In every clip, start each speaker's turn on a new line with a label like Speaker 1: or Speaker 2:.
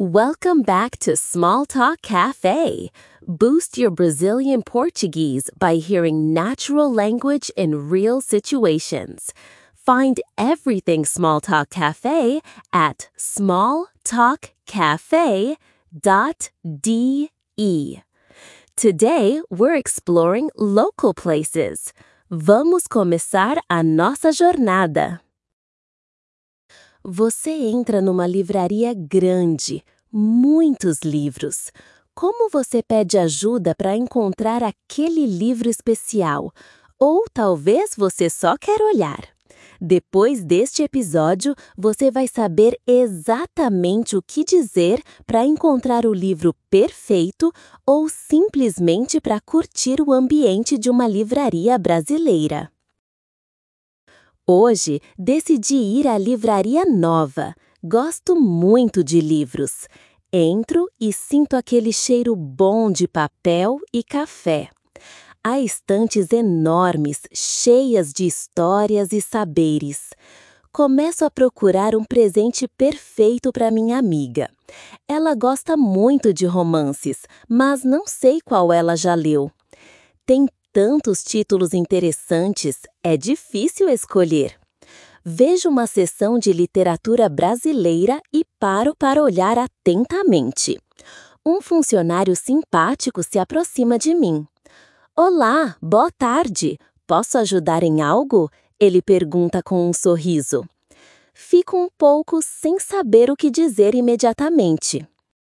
Speaker 1: Welcome back to Small Talk Cafe. Boost your Brazilian Portuguese by hearing natural language in real situations. Find everything Small Talk Cafe at smalltalkcafe.de. Today, we're exploring local places. Vamos começar a nossa jornada. Você entra numa livraria grande, muitos livros. Como você pede ajuda para encontrar aquele livro especial? Ou talvez você só quer olhar. Depois deste episódio, você vai saber exatamente o que dizer para encontrar o livro perfeito ou simplesmente para curtir o ambiente de uma livraria brasileira. Hoje, decidi ir à livraria nova. Gosto muito de livros. Entro e sinto aquele cheiro bom de papel e café. Há estantes enormes, cheias de histórias e saberes. Começo a procurar um presente perfeito para minha amiga. Ela gosta muito de romances, mas não sei qual ela já leu. Tem tantos títulos interessantes, é difícil escolher. Vejo uma seção de literatura brasileira e paro para olhar atentamente. Um funcionário simpático se aproxima de mim. Olá, boa tarde. Posso ajudar em algo? Ele pergunta com um sorriso. Fico um pouco sem saber o que dizer imediatamente.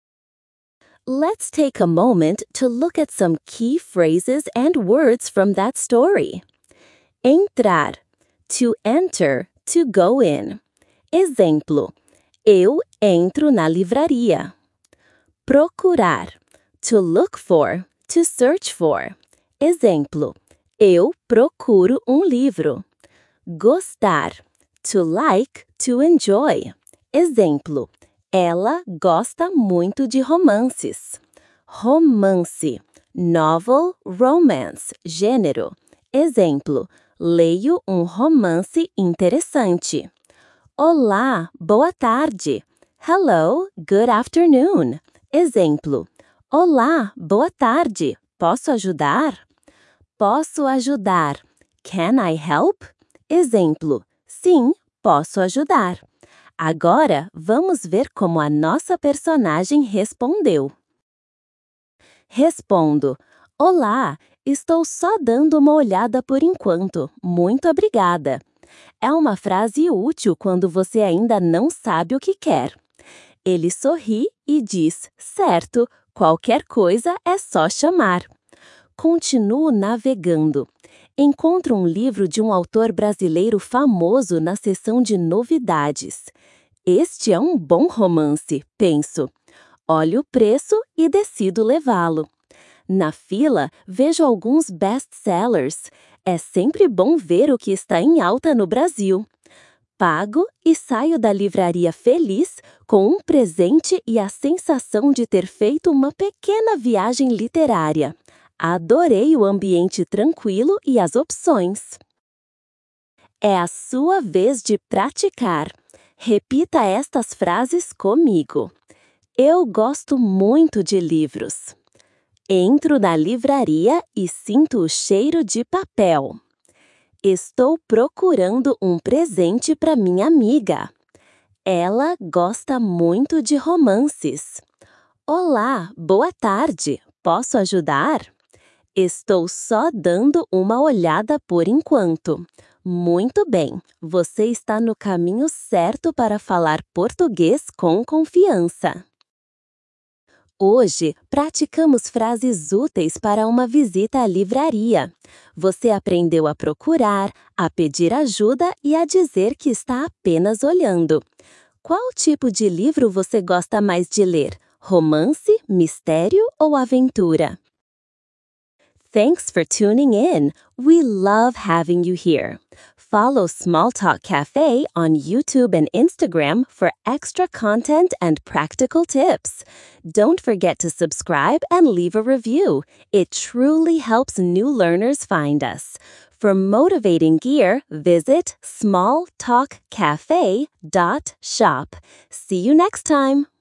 Speaker 1: Let's take a moment to look at some key phrases and words from that story. Entrar. To enter, to go in. Exemplo. Eu entro na livraria. Procurar. To look for, to search for. Exemplo. Eu procuro um livro. Gostar. To like, to enjoy. Exemplo. Ela gosta muito de romances. Romance. Novel, romance. Gênero. Exemplo. Leio um romance interessante. Olá, boa tarde. Hello, good afternoon. Exemplo. Olá, boa tarde. Posso ajudar? Posso ajudar. Can I help? Exemplo. Sim, posso ajudar. Agora, vamos ver como a nossa personagem respondeu. Respondo. Olá, estou só dando uma olhada por enquanto. Muito obrigada. É uma frase útil quando você ainda não sabe o que quer. Ele sorri e diz, certo, qualquer coisa é só chamar. Continuo navegando. Encontro um livro de um autor brasileiro famoso na seção de novidades. Este é um bom romance, penso. Olho o preço e decido levá-lo. Na fila, vejo alguns best-sellers. É sempre bom ver o que está em alta no Brasil. Pago e saio da livraria feliz com um presente e a sensação de ter feito uma pequena viagem literária. Adorei o ambiente tranquilo e as opções. É a sua vez de praticar. Repita estas frases comigo. Eu gosto muito de livros. Entro na livraria e sinto o cheiro de papel. Estou procurando um presente para minha amiga. Ela gosta muito de romances. Olá, boa tarde. Posso ajudar? Estou só dando uma olhada por enquanto. Muito bem, você está no caminho certo para falar português com confiança. Hoje, praticamos frases úteis para uma visita à livraria. Você aprendeu a procurar, a pedir ajuda e a dizer que está apenas olhando. Qual tipo de livro você gosta mais de ler? Romance, mistério ou aventura? Thanks for tuning in. We love having you here. Follow Small Talk Cafe on YouTube and Instagram for extra content and practical tips. Don't forget to subscribe and leave a review. It truly helps new learners find us. For motivating gear, visit smalltalkcafe.shop. See you next time.